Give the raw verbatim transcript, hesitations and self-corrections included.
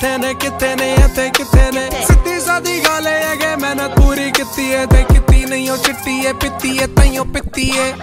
किथे ने किथे ने इथे किथे ने सीधी सादी गल है कि मेहनत पूरी कीती है ते कीती नहीं ओ चिट्टी है पित्ती है ताइयों पित्ती है